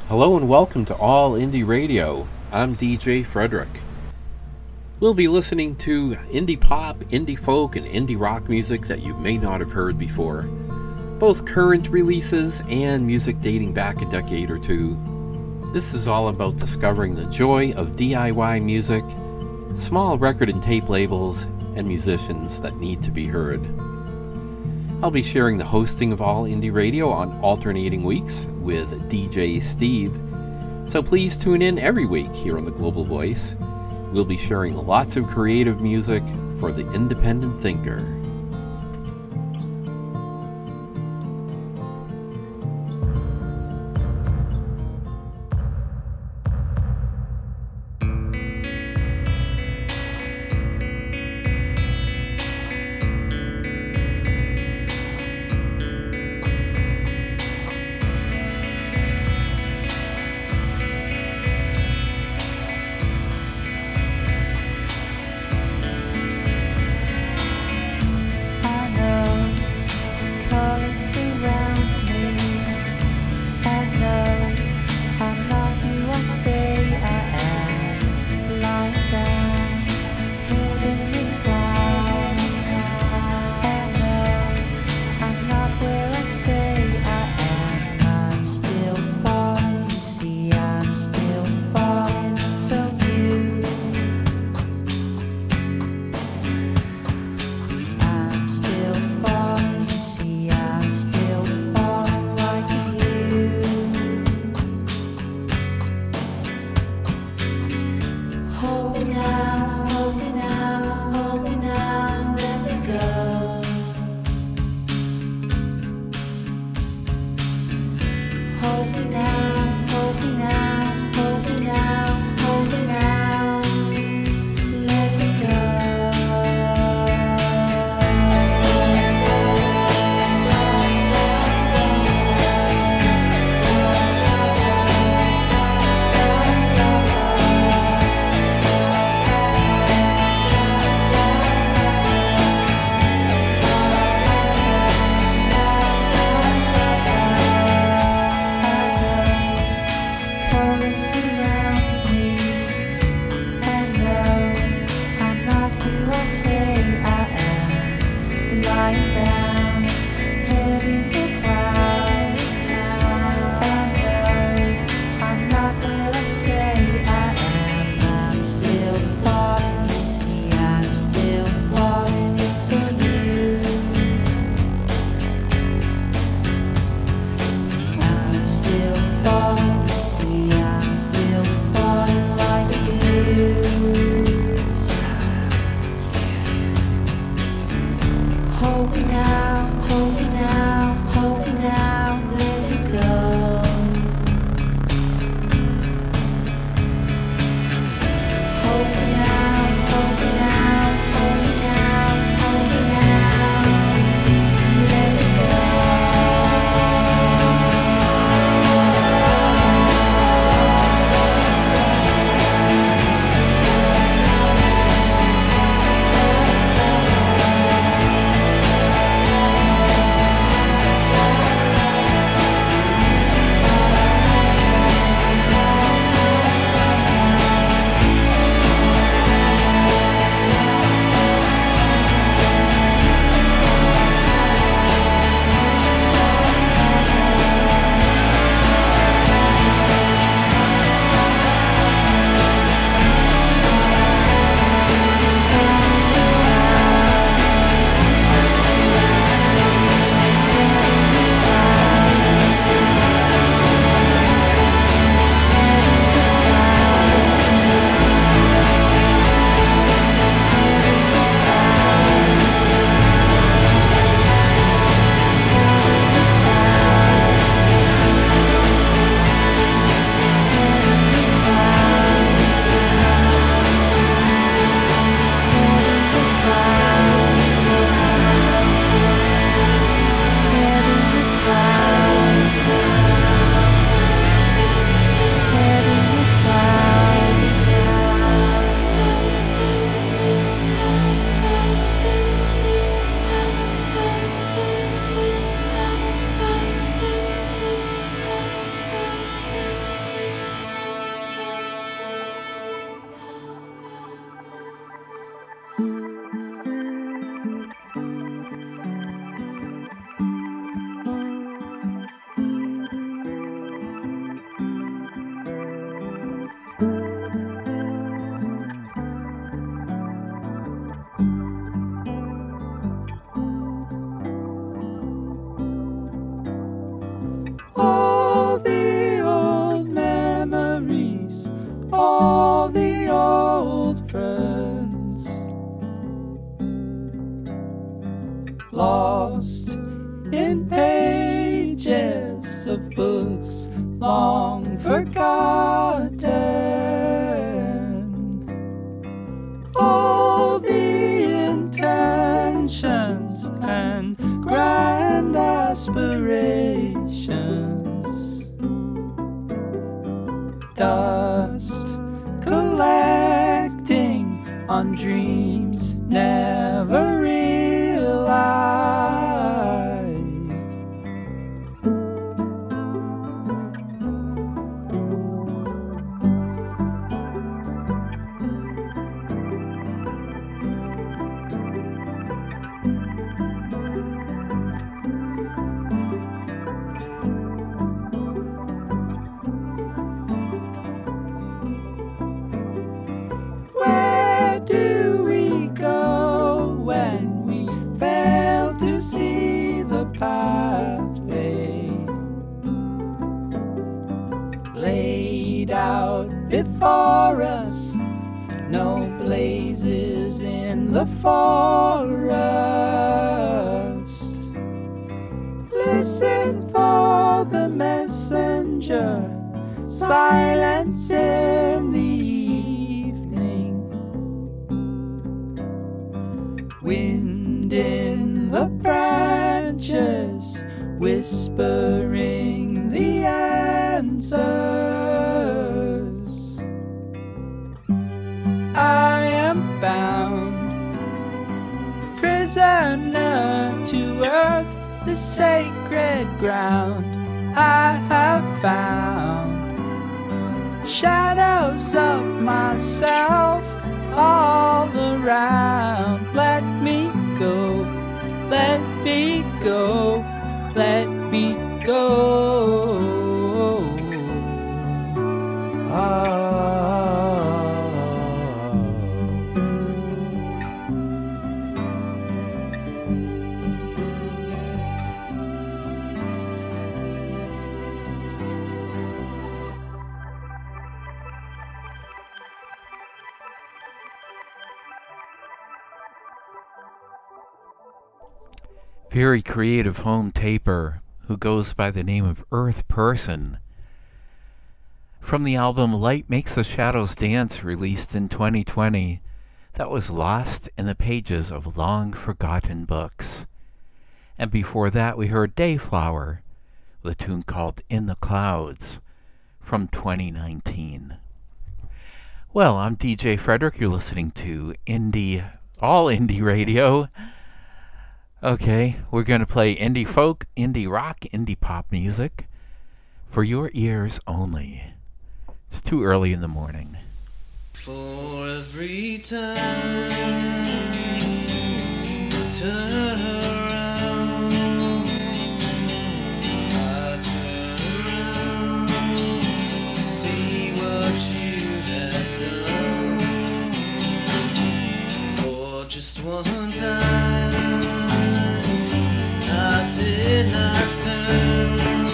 Hello and welcome to All Indie Radio. I'm DJ Frederick. We'll be listening to indie pop, indie folk, and indie rock music that you may not have heard before. Both current releases and music dating back a decade or two. This is all about discovering the joy of DIY music, small record and tape labels, and musicians that need to be heard. I'll be sharing the hosting of All Indie Radio on alternating weeks with DJ Steve, so please tune in every week here on the Global Voice. We'll be sharing lots of creative music for the independent thinker. all the old memories, all the old friends, lost in pages of books long forgotten, all the intentions and grand aspirations, dust collecting on dreams never realized. Where do we go when we fail to see the pathway laid out before us? No blazes in the forest. Listen for the messenger, silence in the evening, wind in the branches, whispering the answers. I am bound, prisoner to earth, the sacred ground. I have found shadows of myself all around. Let me go, let me go, let me go. Very creative home taper who goes by the name of Earth Person. From the album Light Makes the Shadows Dance, released in 2020, that was lost in the pages of long-forgotten books. And before that, we heard Dayflower with a tune called In the Clouds from 2019. Well, I'm DJ Frederick. You're listening to all indie radio. Okay, we're going to play indie folk, indie rock, indie pop music for your ears only. It's too early in the morning. For every time you turn around, I turn around to see what you have done. For just one time I did not turn.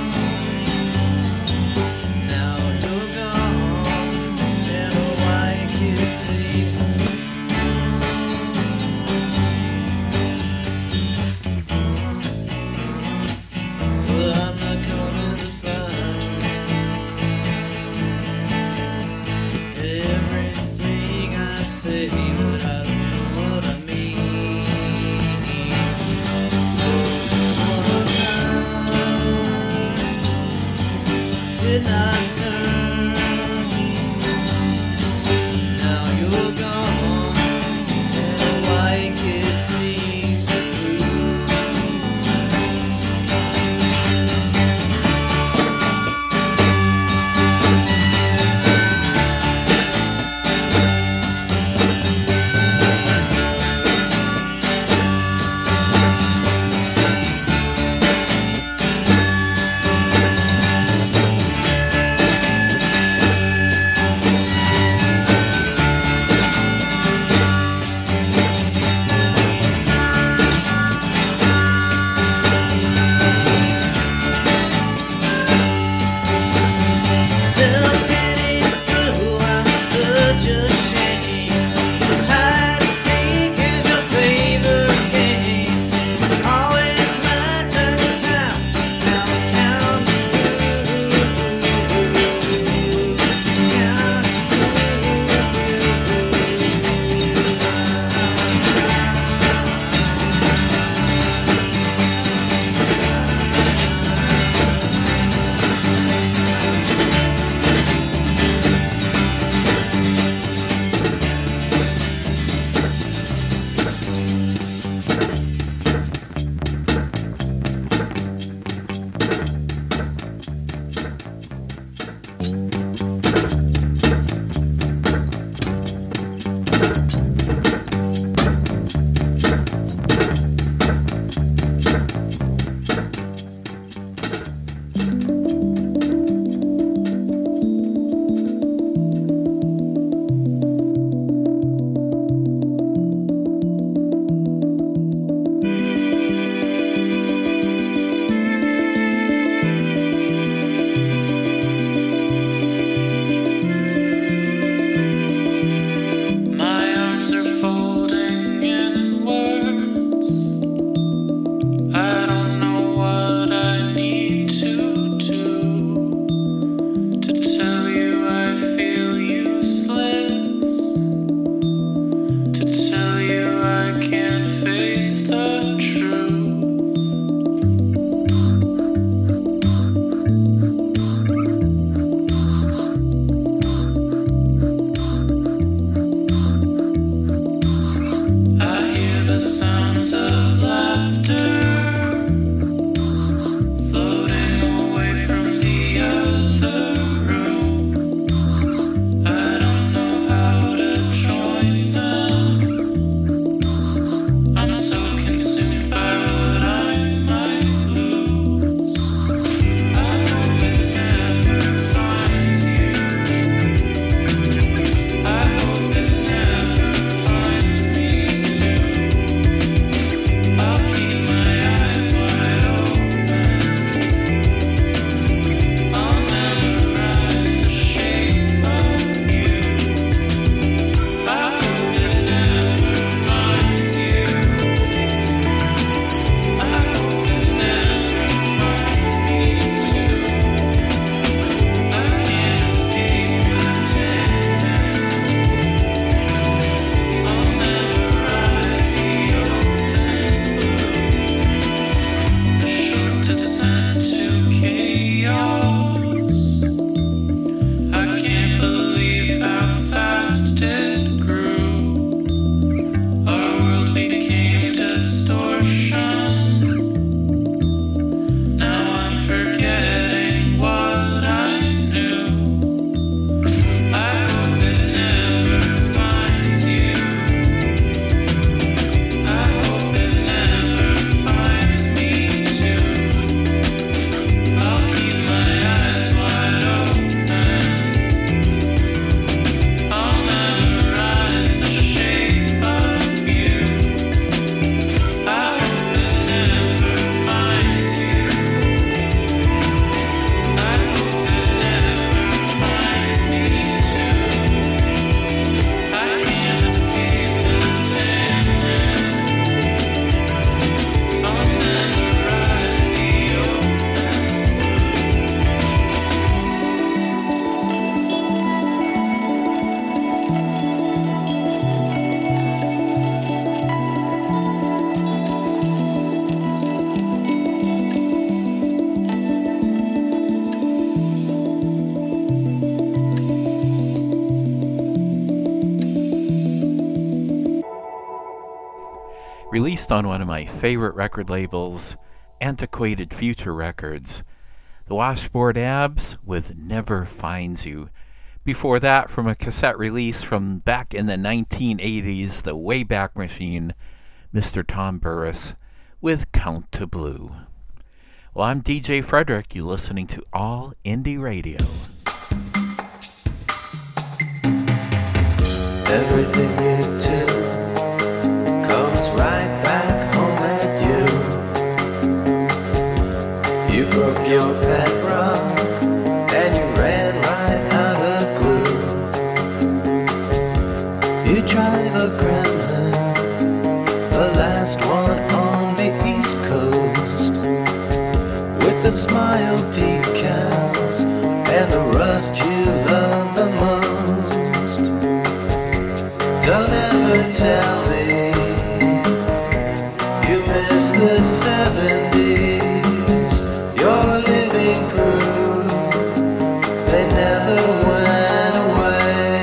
Now you're gone, and a white kid takes the blues. But I'm not coming to find you. Everything I say, but I don't know what I mean. Did not turn. Now you're gone, and a white kid sings the blues. released on one of my favorite record labels, Antiquated Future Records. The Washboard Abs with Never Finds You. Before that, from a cassette release from back in the 1980s, the Wayback Machine, Mr. Tom Burris with Count to Blue. Well, I'm DJ Frederick. You're listening to All Indie Radio. Everything you do comes right back home at you. You broke your pet rock and you ran right out of glue. You drive a Gremlin, the last one on the East Coast, with the smile decals and the rust you love the most. Don't ever tell me you miss the 70s. You're living proof they never went away.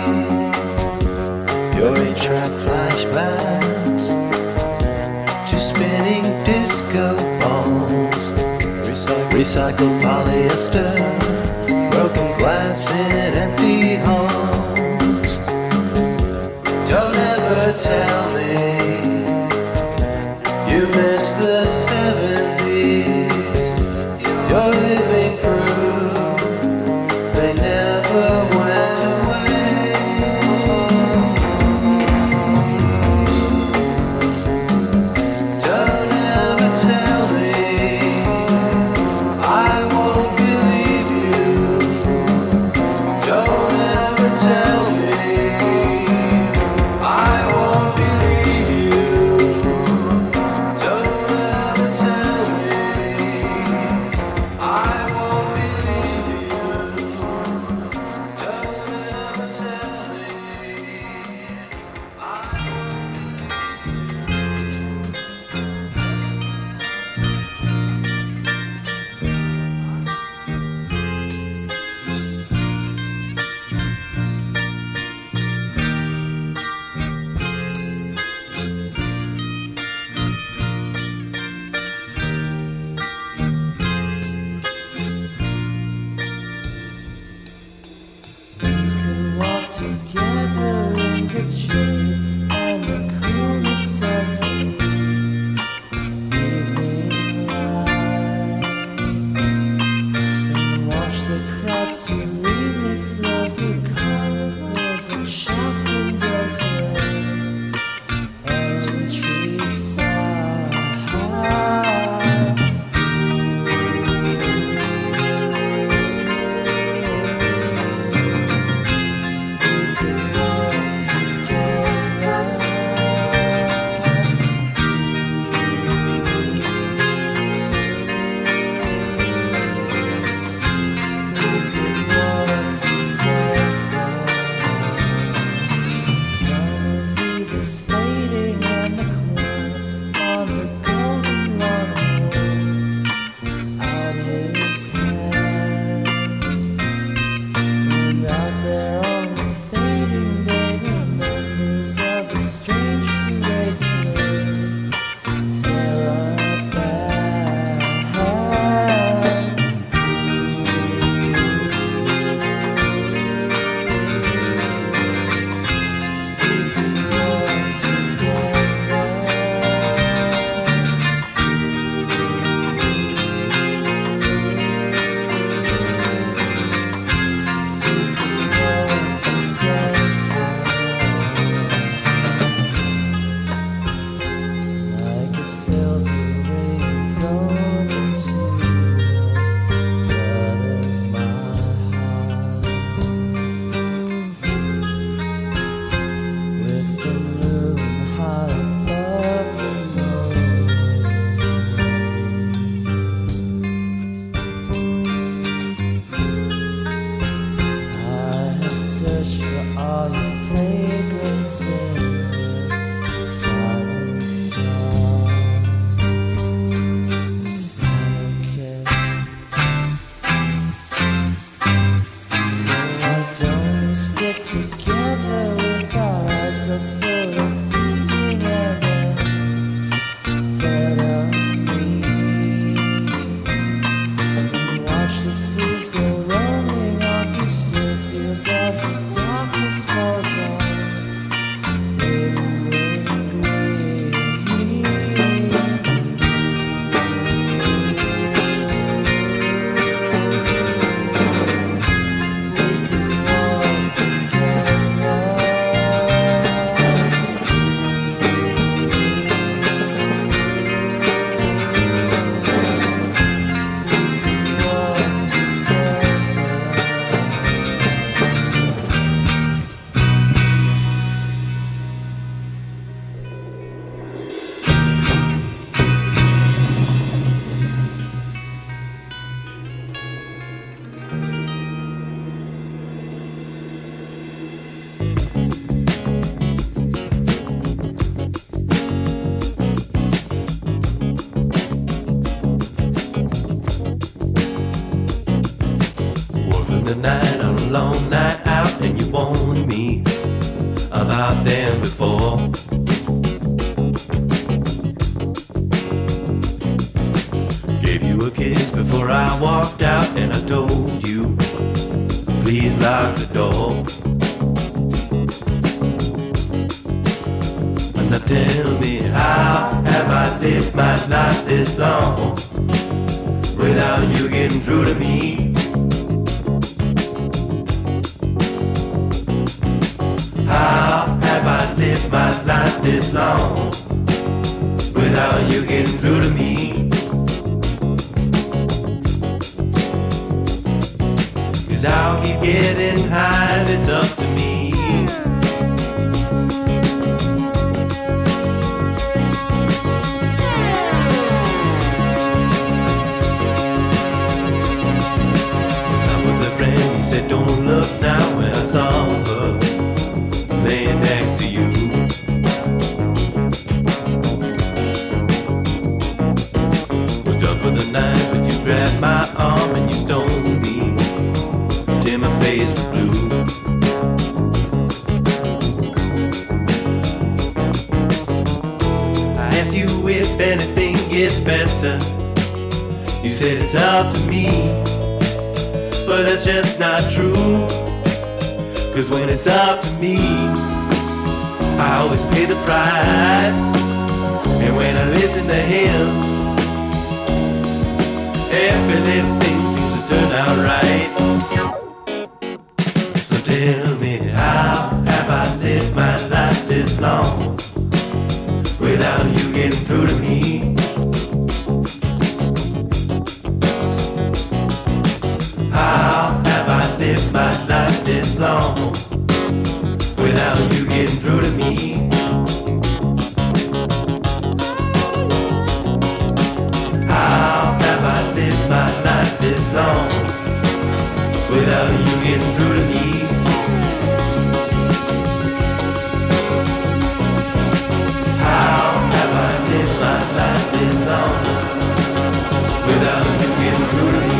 Your 8-track flashbacks to spinning disco balls, recycled polyester, broken glass in empty halls. Don't ever tell me you miss the 70s. You're living proof they never went away. Don't ever tell me I won't believe you. Don't ever tell me I won't believe you. Don't ever tell me I won't the night on a long night out, and you warned me about them before. Gave you a kiss before I walked out, and I told you, please lock the door. And now tell me, how have I lived my life this long without you getting through to me? How have I lived my life this long without you getting through to me? 'Cause I'll keep getting high if it's up to me. Don't look now, when I saw her laying next to you. Was done for the night, but you grabbed my arm and you stoned me till my face was blue. I asked you if anything gets better. You said it's up to me, but that's just not true. 'Cause when it's up to me, I always pay the price. And when I listen to him, every little thing seems to turn out right. So tell me, how have I lived my life this long without you getting through to me? How have I lived my life this long without you getting through to me? How have I lived my life this long without you getting through to me? How have I lived my life this long without you getting through to me?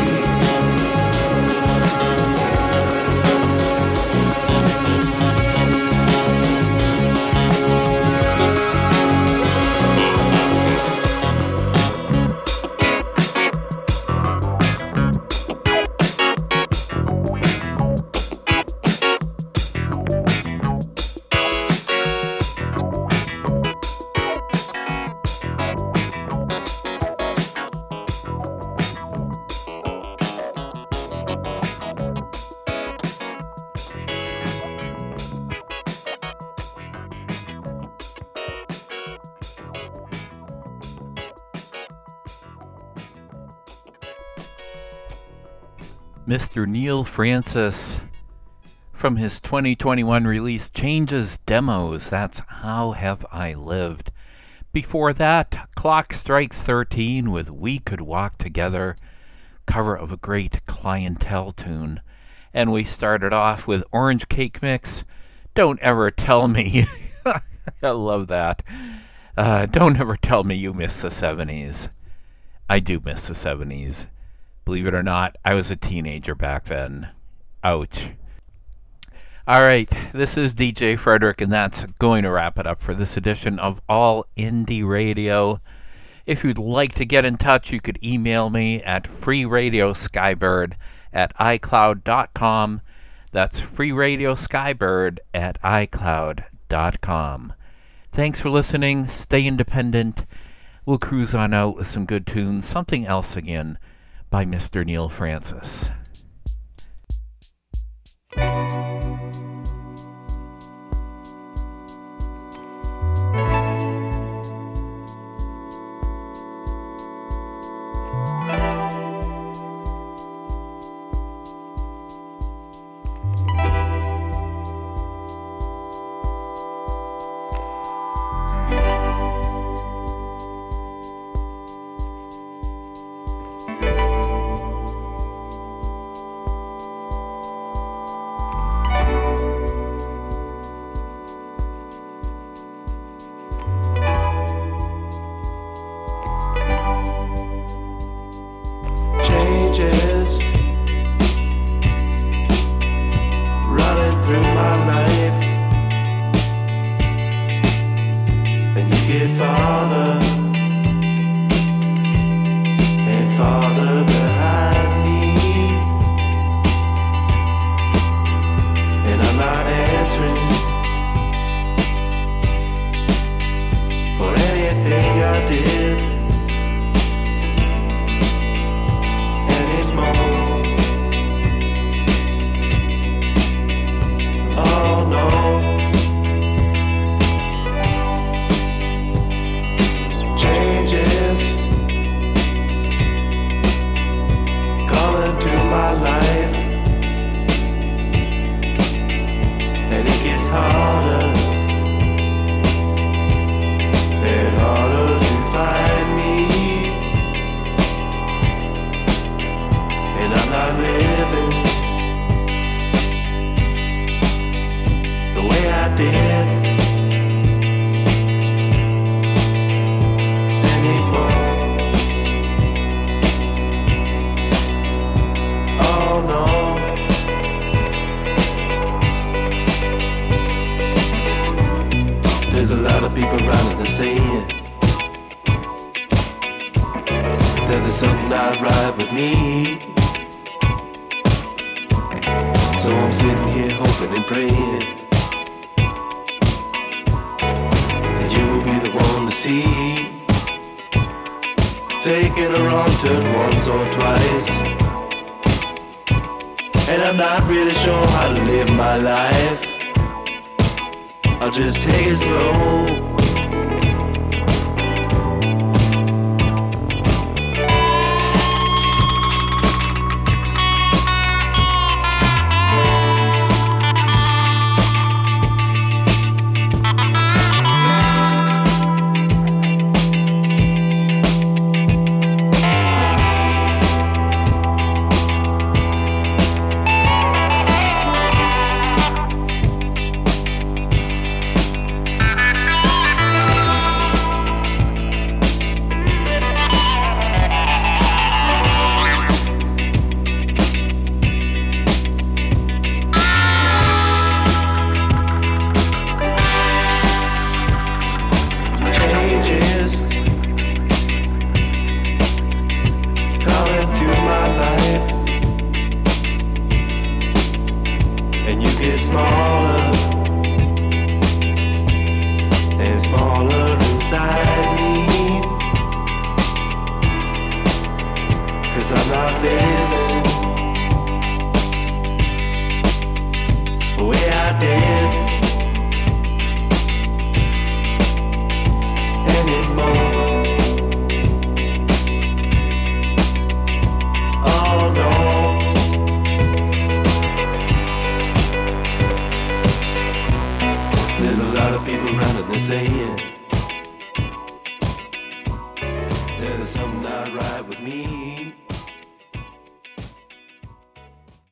Mr. Neil Francis from his 2021 release Changes Demos. That's How Have I Lived. Before that, Clock Strikes 13 with We Could Walk Together, cover of a great Clientele tune. And we started off with Orange Cake Mix, Don't Ever Tell Me. I love that. Don't ever tell me you miss the 70s. I do miss the 70s. Believe it or not, I was a teenager back then. Ouch. All right, this is DJ Frederick, and that's going to wrap it up for this edition of All Indie Radio. If you'd like to get in touch, you could email me at freeradiosskybird@icloud.com. That's freeradiosskybird@icloud.com. Thanks for listening. Stay independent. We'll cruise on out with some good tunes. Something Else Again by Mr. Neil Francis. of people around and they're saying that there's something not right with me. So I'm sitting here hoping and praying that you will be the one to see. Taking a wrong turn once or twice, and I'm not really sure how to live my life. I'll just take it slow. There's a lot of people around and they're saying